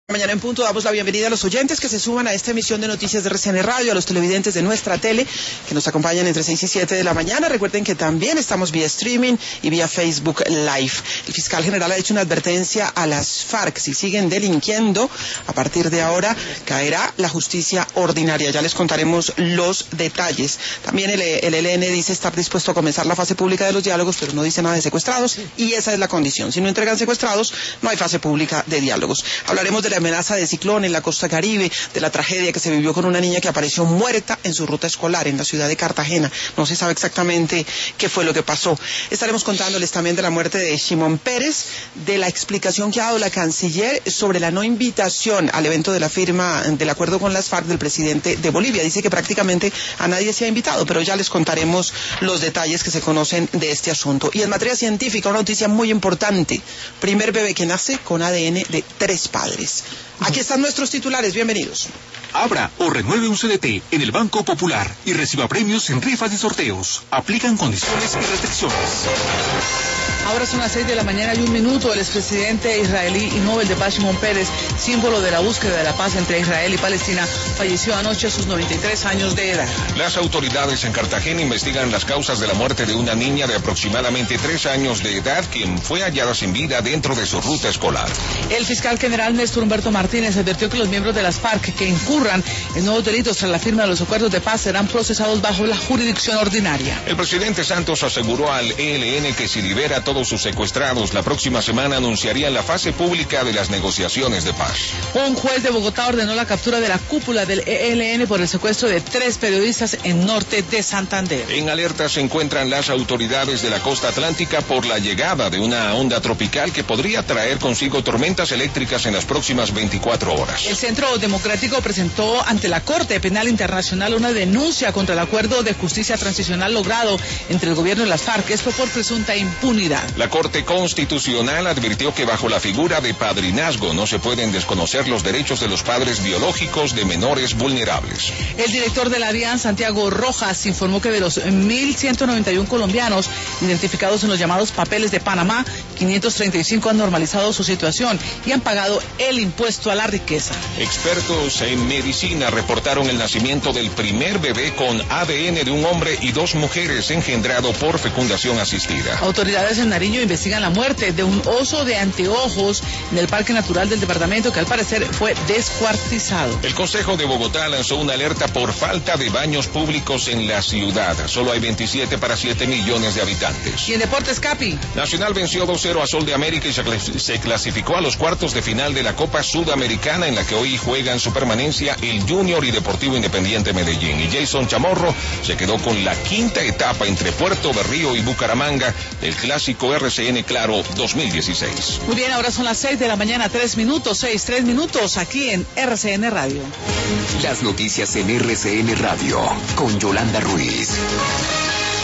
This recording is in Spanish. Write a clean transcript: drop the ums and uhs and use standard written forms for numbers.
Mañana en punto damos la bienvenida a los oyentes que se suman a esta emisión de Noticias de RCN Radio, a los televidentes de nuestra tele que nos acompañan entre 6 y 7 de la mañana. Recuerden que también estamos vía streaming y vía Facebook Live. El fiscal general ha hecho una advertencia a las FARC. Si siguen delinquiendo, a partir de ahora caerá la justicia ordinaria. Ya les contaremos los detalles. También el ELN dice estar dispuesto a comenzar la fase pública de los diálogos, pero no dice nada de secuestrados, y esa es la condición. Si no entregan secuestrados, no hay fase pública de diálogos. Hablaremos de la amenaza de ciclón en la costa Caribe, de la tragedia que se vivió con una niña que apareció muerta en su ruta escolar en la ciudad de Cartagena. No se sabe exactamente qué fue lo que pasó. Estaremos contándoles también de la muerte de Shimon Peres, de la explicación que ha dado la canciller sobre la no invitación al evento de la firma del acuerdo con las FARC del presidente de Bolivia. Dice que prácticamente a nadie se ha invitado, pero ya les contaremos los detalles que se conocen de este asunto. Y en materia científica, una noticia muy importante. Primer bebé que nace con ADN de 3 padres. Aquí están nuestros titulares, bienvenidos. Abra o renueve un CDT en el Banco Popular y reciba premios en rifas y sorteos. Aplican condiciones y restricciones. Ahora son las 6 de la mañana y 1 minuto. El expresidente israelí y Nobel de Paz Shimon Peres, símbolo de la búsqueda de la paz entre Israel y Palestina, falleció anoche a sus 93 años de edad. Las autoridades en Cartagena investigan las causas de la muerte de una niña de aproximadamente 3 años de edad, quien fue hallada sin vida dentro de su ruta escolar. El fiscal general Néstor Humberto Martínez advirtió que los miembros de las FARC que incurran en nuevos delitos tras la firma de los acuerdos de paz serán procesados bajo la jurisdicción ordinaria. El presidente Santos aseguró al ELN que si libera a todos sus secuestrados, la próxima semana anunciarían la fase pública de las negociaciones de paz. Un juez de Bogotá ordenó la captura de la cúpula del ELN por el secuestro de 3 periodistas en norte de Santander. En alerta se encuentran las autoridades de la costa atlántica por la llegada de una onda tropical que podría traer consigo tormentas eléctricas en las próximas 24 horas. El Centro Democrático presentó ante la Corte Penal Internacional una denuncia contra el acuerdo de justicia transicional logrado entre el gobierno y las FARC, esto por presunta impunidad. La Corte Constitucional advirtió que bajo la figura de padrinazgo no se pueden desconocer los derechos de los padres biológicos de menores vulnerables. El director de la DIAN, Santiago Rojas, informó que de los 1.191 colombianos identificados en los llamados papeles de Panamá, 535 han normalizado su situación y han pagado el impuesto a la riqueza. Expertos en medicina reportaron el nacimiento del primer bebé con ADN de un hombre y 2 mujeres engendrado por fecundación asistida. Autoridades en Nariño investigan la muerte de un oso de anteojos en el Parque Natural del departamento que al parecer fue descuartizado. El Consejo de Bogotá lanzó una alerta por falta de baños públicos en la ciudad. Solo hay 27 para 7 millones de habitantes. Y en deportes, Capi. Nacional venció 2-0 a Sol de América y se clasificó a los cuartos de final de la Copa Sudamericana, en la que hoy juegan su permanencia el Junior y Deportivo Independiente Medellín. Y Jason Chamorro se quedó con la 5ª etapa entre Puerto Berrío y Bucaramanga del clásico RCN Claro 2016. Muy bien, ahora son las 6 de la mañana, 3 minutos, 3 minutos, aquí en RCN Radio. Las noticias en RCN Radio, con Yolanda Ruiz.